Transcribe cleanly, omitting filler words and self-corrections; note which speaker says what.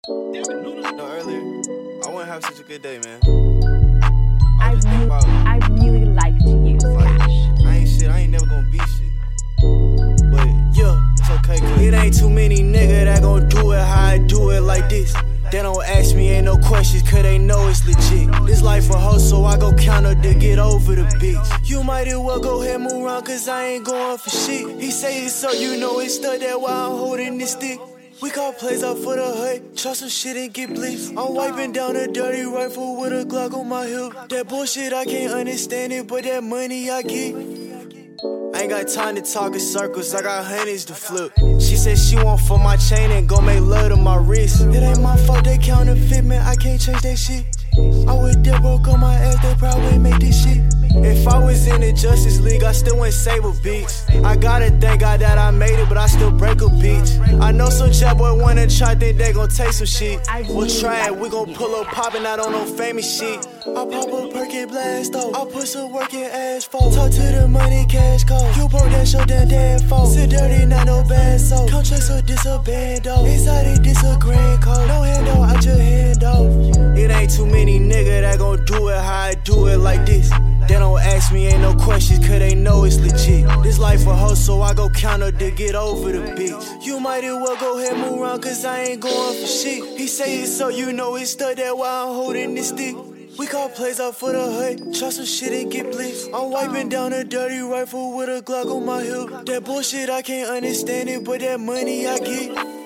Speaker 1: No, earlier, I wouldn't have such a good day, man.
Speaker 2: I really liked you, Cash.
Speaker 1: I ain't shit, I ain't never gonna be shit. But yeah, it's okay, cause it ain't too many niggas that gon' do it how I do it like this. They don't ask me, ain't no questions, cause they know it's legit. This life a hoe, so I go counter to get over the bitch. You might as well go ahead, move around, cause I ain't going for shit. He say it's so you know it's stuck, that's why I'm holding this stick. We call plays out for the hut, try some shit and get blitzed. I'm wiping down a dirty rifle with a Glock on my hip. That bullshit, I can't understand it, but that money I get. I ain't got time to talk in circles, I got hundreds to flip. She said she want for my chain and gon' make love to my wrist. It ain't my fault they counterfeit, man, I can't change that shit. I would dead broke on my ass, they probably make this shit. If I was in the Justice League, I still wouldn't save a bitch. I gotta thank God that I made it, but I still break a bitch. I know some chat boy wanna try, think they gon' take some shit. We'll try it, we gon' pull up poppin' out on no famous shit. I pop a perk and blast off, I put some work in asphalt. Talk to the money, cash call. You broke that show, damn dad fault. Sit dirty, not no bad soul. Come check so this a band off. Inside it, this a grand call. No hand out, I just hand off. It ain't too many niggas that gon' do it how I do it like this. They don't ask me, ain't no questions, cause they know it's legit. This life a hoe, so I go counter to get over the bitch. You might as well go ahead, move around, cause I ain't going for shit. He say it's so you know it's stuck, that's why I'm holding this stick. We call plays out for the hut, try some shit and get blitzed. I'm wiping down a dirty rifle with a Glock on my hip. That bullshit, I can't understand it, but that money I get.